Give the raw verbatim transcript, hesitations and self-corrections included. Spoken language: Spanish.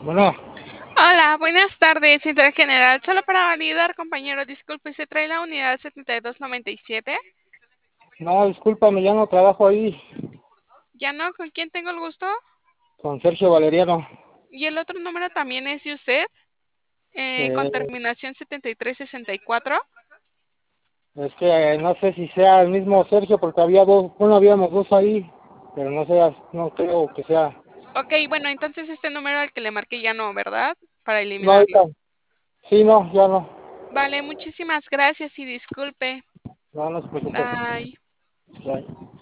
Bueno, Hola, buenas tardes, Interés General. Solo para validar, compañero, disculpe, ¿se trae la unidad setenta y dos noventa y siete? no, discúlpame, ya no trabajo ahí ¿Ya no? ¿Con quién tengo el gusto? con Sergio Valeriano. ¿Y el otro número también es de usted? Eh, con Eh, terminación setenta y tres sesenta y cuatro. es que eh, no sé si sea el mismo Sergio, porque había dos, bueno, habíamos dos ahí, pero no sé, no creo que sea. Ok, bueno, entonces este número al que le marqué ya no, ¿verdad? Para No, ahorita, eliminarlo. sí, no, ya no. Vale, muchísimas gracias y disculpe. No, no se preocupe. Bye. Ya.